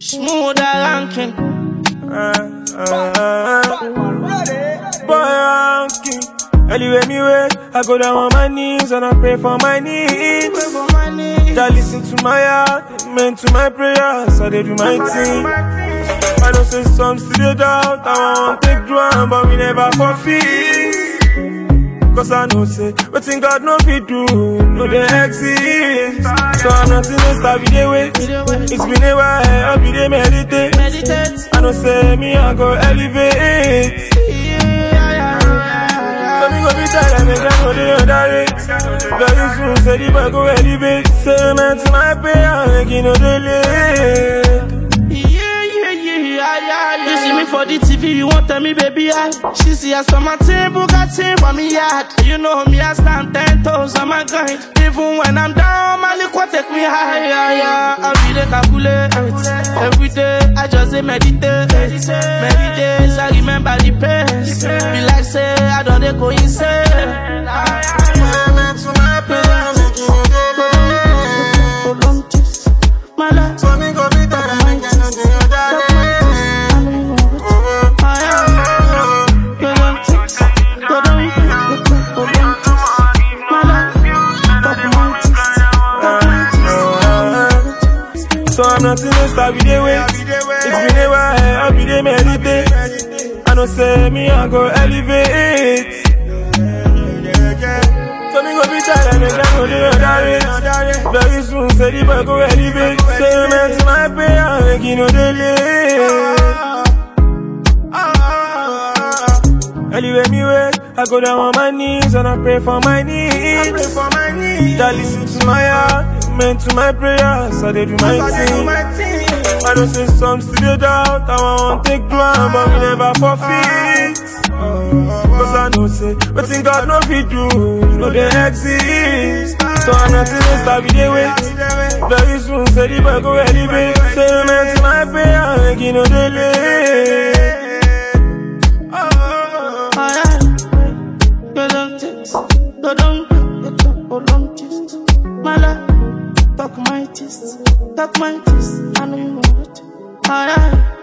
Smoother ranking. Ranking. Anyway, me wait, I go down on my knees and I pray for my needs. That listen to my heart, amen to my prayers, I they do my thing. I don't say some still doubt, I want to take drum, but we never forfeit. Cause I know say, what thing God no fit do, no they exist. So I'm not in this time, we dey wait. It's been a while, I'll be there meditate. I know say, me I go elevate. So me go be tired and make them know the other rate. Very soon, say the boy go elevate. Say man to my prayer, make you know the late. You see me for the TV, you won't tell me, baby, she see us on my table, got team on me yard. You know me, I stand 10 toes on my grind. Even when I'm down, my liquor take me higher. I be the calculate. Every day, I just say meditate. Many days, I remember the pace. Be like, say, I don't go insane. My life. So me go be tired and make them know the other rate. So I'm not in this time, we dey wait. It's been a while, I'll be there meditate. I know say me I go elevate. So me go be tired and make them know the other rate. Very soon, say the boy go elevate. Say man to my prayer, make you know the late. Anyway, me wait, I go down on my knees and I pray for my needs. That listen to my heart, amen to my prayers, I they do my thing. I don't say some still doubt, I want to take drum, but we never forfeit. Cause I know say, what thing God no fit do, no they exist. So I'm not in this time, we dey wait. Very soon, say the boy go elevate. Say amen to my prayer, make you know the late. Talk my taste, I know you want it.